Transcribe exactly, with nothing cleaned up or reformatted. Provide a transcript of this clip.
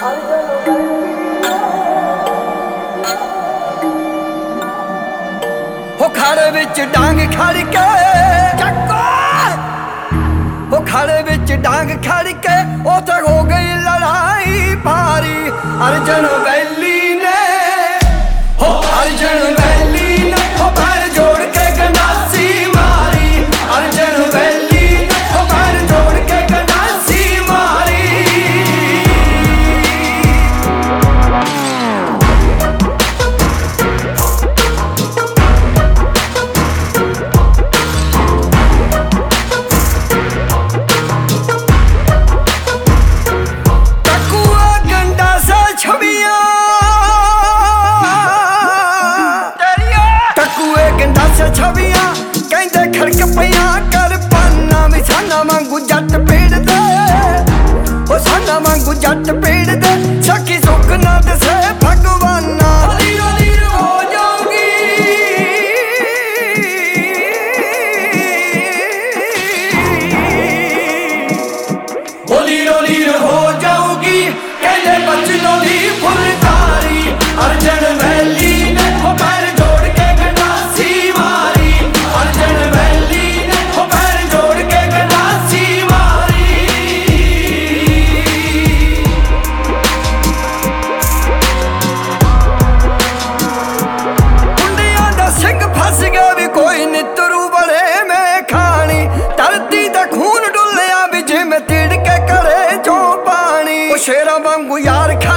हो खाड़े विच डांग खड़ के चक्को हो खाड़े विच डांग खड़ के उथे हो गई लड़ाई भारी। अर्जन वैली ने हो अर्जन वैली ने हो पैर जोड़ के गंडासी मारी। अर्जन वैली ने हो पैर जोड़ के गंडासी मारी। छवियां कहते खड़क पिया कर पाना भी साना वांगू जट पेड़ दे ओ साना वांगू जट पेड़ दे सखी सुख ना दसे भगवाना। लीरो लीरो हो जाऊंगी ओ लीरो लीरो हो जाऊंगी कहते बचनों दी फुलकारी। अर्जन वैली ने हो पैर जोड़ के गंडासी मारी। अर्जन वैली ने हो पैर जोड़ के गंडासी मारी। कुंडियां दा सिंह फस गया भी कोई नितरू बड़े में खानी। धरती दा खून डुलिया भी जिमें तिड़ के करे जो पानी। ओ शेरां वांगू यार